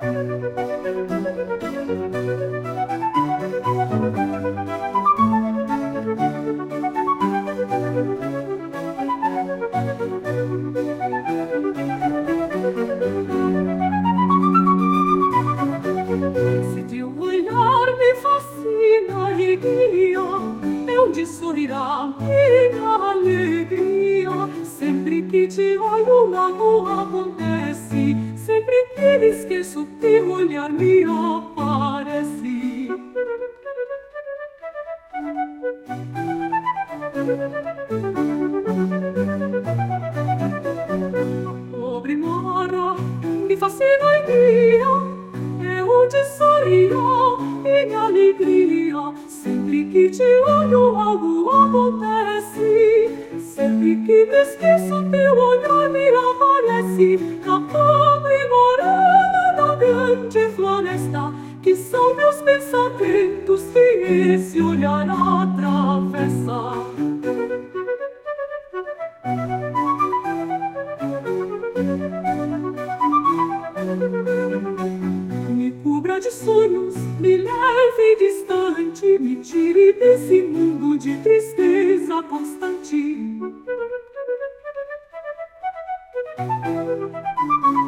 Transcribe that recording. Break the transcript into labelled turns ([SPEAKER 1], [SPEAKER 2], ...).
[SPEAKER 1] Se teu olhar me fascina e guia, é onde sorrirá minha alegria. Sempre que te olho, algo acontece. Sempre que me esqueço, teu olhar me aparece. Pobre Mara, me fascina e guia, é onde sorrirá minha alegria. Sempre que te olho, algo acontece. Sempre que me esqueço, teu olhar me aparece. Na pobre morena da grande floresta, que são meus pensamentos que esse olhar atravessa. Me cubra de sonhos, me leve distante, me tire desse mundo de tristeza constante.